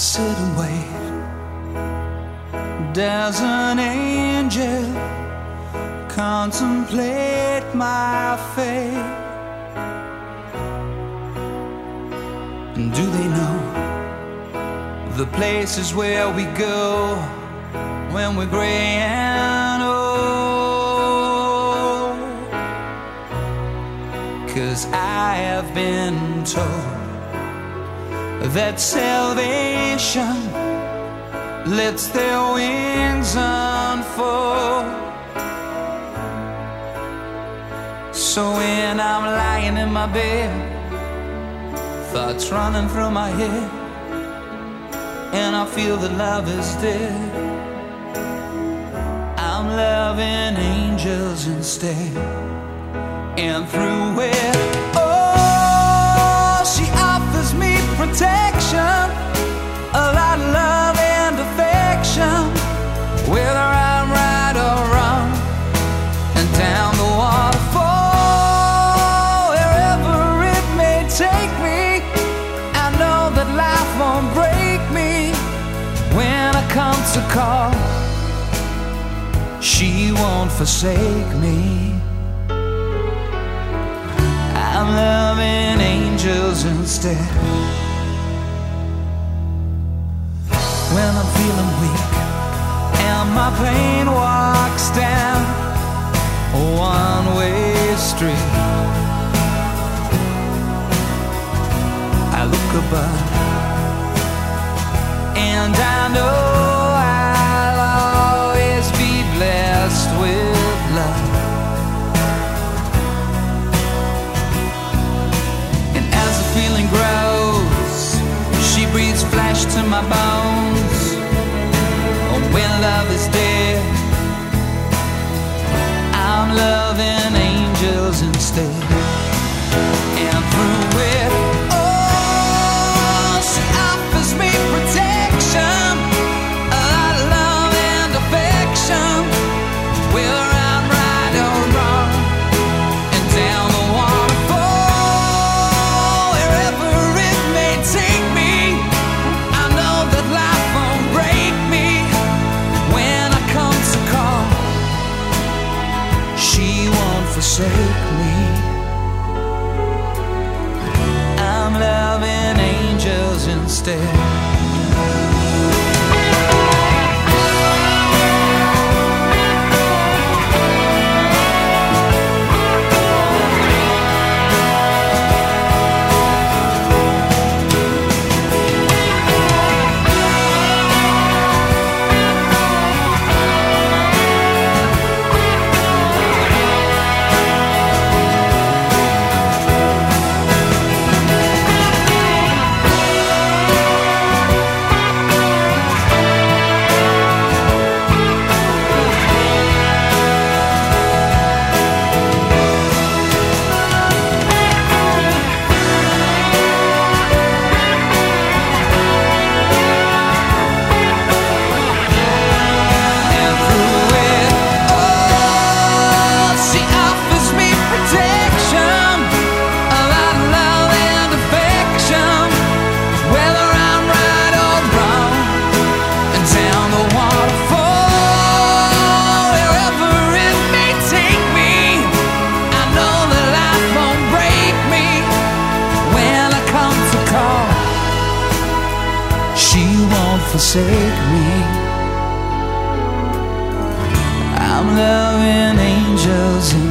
sit and wait. Does an angel contemplate my fate? And do they know the places where we go when we're gray and old? 'Cause I have been told that salvation lets their wings unfold. So when I'm lying in my bed, thoughts running through my head, and I feel that love is dead, I'm loving angels instead. And through it, oh, she offers me protection, a lot of love and affection, whether I'm right or wrong, and down the waterfall, wherever it may take me, I know that life won't break me when I come to call. She won't forsake me. I'm loving angels instead. When I'm feeling weak and my pain walks down a one-way street, I look above and I know I'll always be blessed with love. And as the feeling grows, she breathes flesh to my bones. When love is dead, I'm loving angels instead. And through it, oh, she offers me protection, a lot of love and affection, whether I'm right or wrong, and down the waterfall, wherever it may take me, I know that life won't break me when I come to call. She won't forsake me. I'm loving angels instead. Forsake me. I'm loving angels